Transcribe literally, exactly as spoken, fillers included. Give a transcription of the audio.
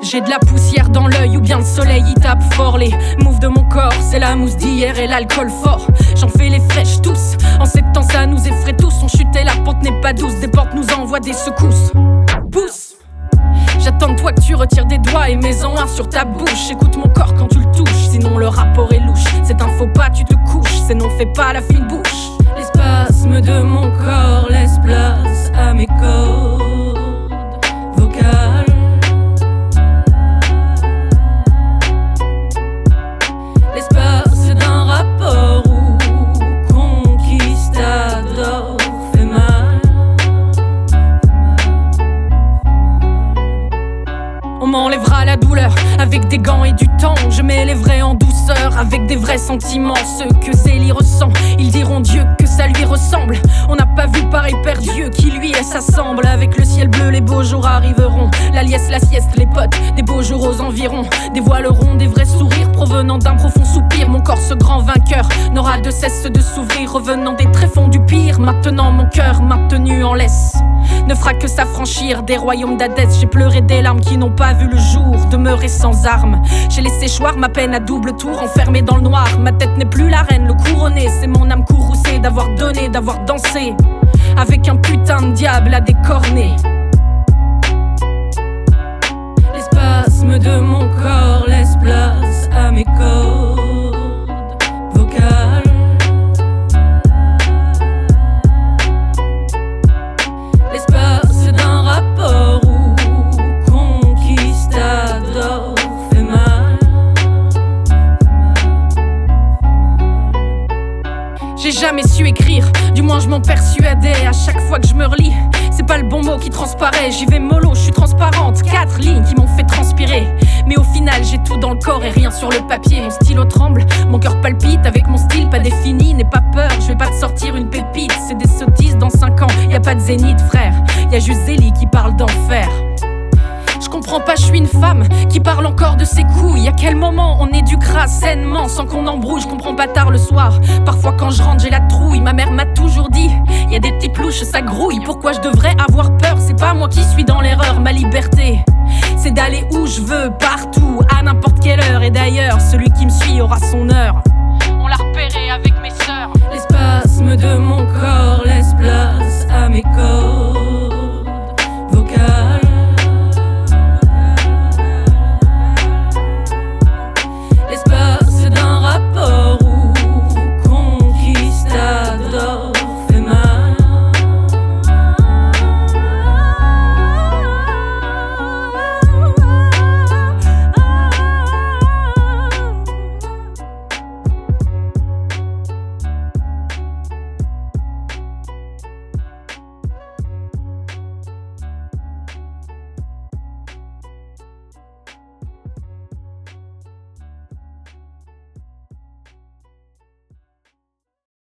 J'ai de la poussière dans l'œil ou bien le soleil y tape fort. Les moves de mon corps, c'est la mousse d'hier et l'alcool fort. J'en fais les fraîches tous, en sept ans ça nous effraie tous. On chutait, la pente n'est pas douce, des portes nous envoient des secousses. Pousse. J'attends de toi que tu retires des doigts et mets-en un sur ta bouche. Écoute mon corps quand tu le touches, sinon le rapport est louche. C'est un faux pas, tu te couches, c'est non, fais pas la fine bouche. Les spasmes de mon corps laissent place à mes cordes vocales. L'espace d'un rapport où conquistador fait mal. On m'enlèvera la douleur avec des gants et du temps. Je m'élèverai en douceur avec des vrais sentiments. Ceux que Zélie ressent, ils diront Dieu que ça lui ressemble. On n'a pas vu pareil Père Dieu qui lui s'assemble. Avec le ciel bleu les beaux jours arriveront. La liesse, la sieste, les potes, des beaux jours aux environs. Dévoileront des vrais sourires provenant d'un profond soupir. Mon corps, ce grand vainqueur, n'aura de cesse de s'ouvrir, revenant des tréfonds du pire. Maintenant mon cœur, maintenu en laisse, ne fera que s'affranchir des royaumes d'Hadès. J'ai pleuré des larmes qui n'ont pas vu le jour, demeuré sans armes. J'ai laissé choir ma peine à double tour, enfermé dans le noir. Ma tête n'est plus la reine, le couronné, c'est mon âme courroucée d'avoir donné, d'avoir dansé avec un putain de diable à des cornets. Les spasmes de mon corps laissent place à mes cordes vocales. L'espace d'un rapport où conquistador fait mal. J'ai jamais su écrire, du moins je m'en persuadais. À chaque fois que je me relis, c'est pas le bon mot qui transparaît. J'y vais mollo, je suis transparente, quatre lignes qui m'ont fait transpirer. Mais au final j'ai tout dans le corps et rien sur le papier. Mon stylo tremble, mon cœur palpite avec mon style pas défini. N'aie pas peur, je vais pas te sortir une pépite. C'est des sottises dans cinq ans, y a pas de zénith frère. Y a juste Zélie qui parle d'enfer. Je comprends pas, je suis une femme qui parle encore de ses couilles. À quel moment on éduquera sainement sans qu'on embrouille? Je comprends pas tard le soir, parfois quand je rentre j'ai la trouille. Ma mère m'a toujours dit, y a des petites louches, ça grouille. Pourquoi je devrais avoir peur? C'est pas moi qui suis dans l'erreur. Ma liberté, c'est d'aller où je veux, partout, à n'importe quelle heure. Et d'ailleurs, celui qui me suit aura son heure. On l'a repéré avec mes sœurs. Les spasmes de mon